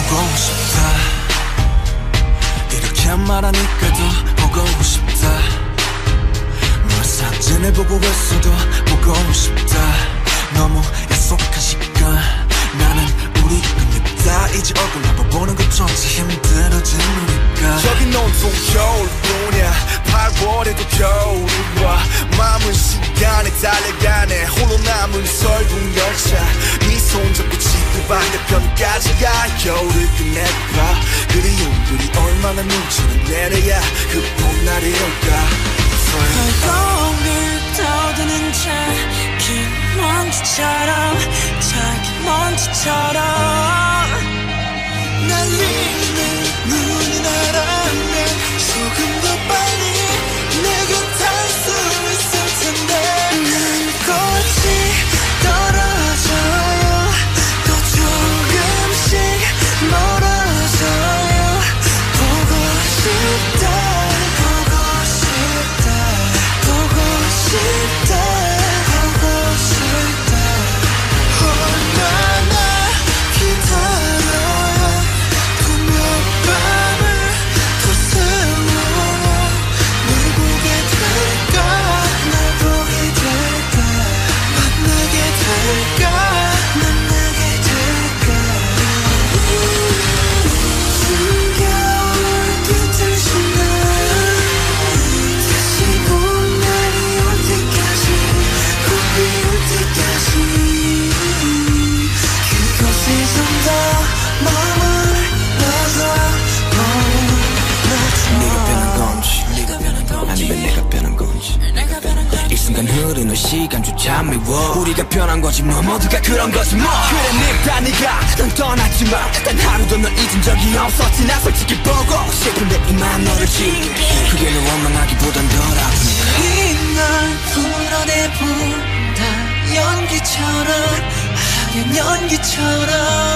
보고 싶다. 이렇게 말하니까 더 보고 싶다. 널 사진을 보고 있어도 보고 싶다. 너무 약속한 시간 나는 우리 겁니다. 이제 얼굴 한번 보는 것조차 힘들어진 우리가. 저긴 온통 겨울뿐이야. 8월에도 겨울이 와. 마음은 시간에 달려가네. 홀로 남은 설국 열차. 네 손잡고 지구 반대편까지 가. 겨울을 끝내봐. 그리움들이 얼마나 눈치를 내려야 그 봄날이 올까. 발동을 떠드는 작은 먼지처럼 작은 먼지처럼 날리는 눈이 나라면 조금 더 빨리 내 곁에 수 있을 텐데. 난 꽃이 떨어져요. 또 조금씩 멀어져요. 보고 싶다 보고 싶다 보고 싶다. 얼마나 기다려야 또 몇 밤을 더 세워 널 보게 될까. 날 보게 될까. 만나게 될까. 만나게 될까. 숨겨올 듯한 순간 다시 봄날이 올 때까지 봄이 올 때까지 그곳에 좀 더 머물러서 네가 변한 건지 아니면 내가 변한 건지. 이 순간 흐르는 시간조차 미워. 우리가 변한 거지 뭐. 모두가 그런 거지 뭐. 그래 늙다 네가 난 떠났지만 단 하루도 널 잊은 적이 없었지. 나 솔직히 보고 싶은데 이만 너를 지우게. 그게 널 원망하기보단 덜 아프니까. 이날 풀어내본다. 연기처럼 하얀 연기처럼